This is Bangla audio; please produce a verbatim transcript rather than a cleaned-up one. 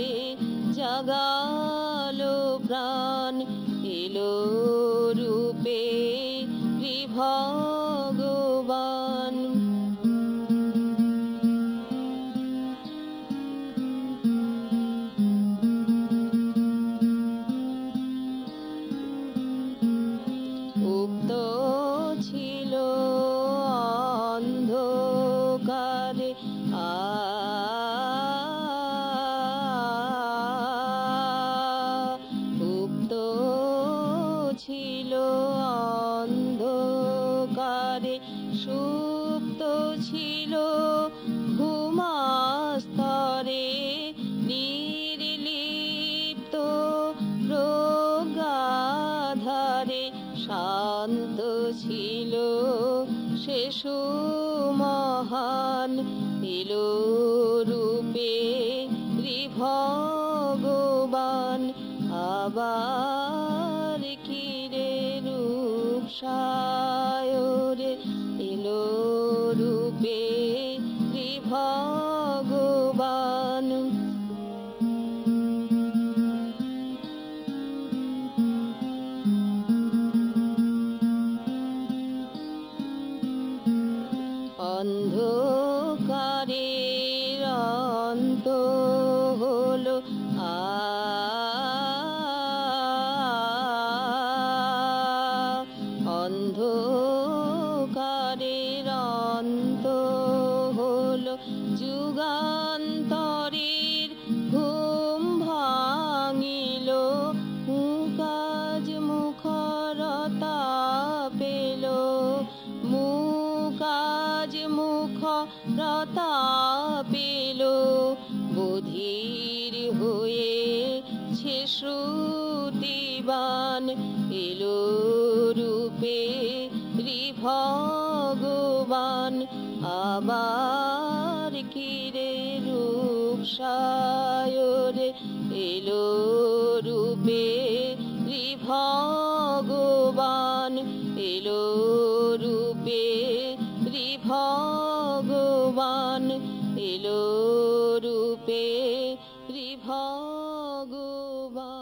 জাগালো প্রাণ, এলো রূপে ভগবান। উক্ত ছিল অন্ধকারে আ উক্ত ছিল অন্ধকারে, সুপ্ত ছিল ঘুমাস্তরে, নির্লিপ্ত রোগাধারে, শান্ত ছিল সে সুমহান, এলো রূপে ভগবান। আবার কিরে রূপ সায়রে, এলো রূপে ভগবান। অন্ধকারের অন্ত হলো আ অন্ধকারের অন্ত হলো, যুগান্তরের ঘুম ভাঙিল, মুকাজ মুখরতা পেল, মুকাজ মুখরতা পেল, বধির হয়েছে শ্রুতিবান, এলো রূপে ভগবান। আবার কিরে রূপ সায়রে, এলো রূপে ভগবান, এলো রূপে ভগবান, এলো রূপে ভগবান।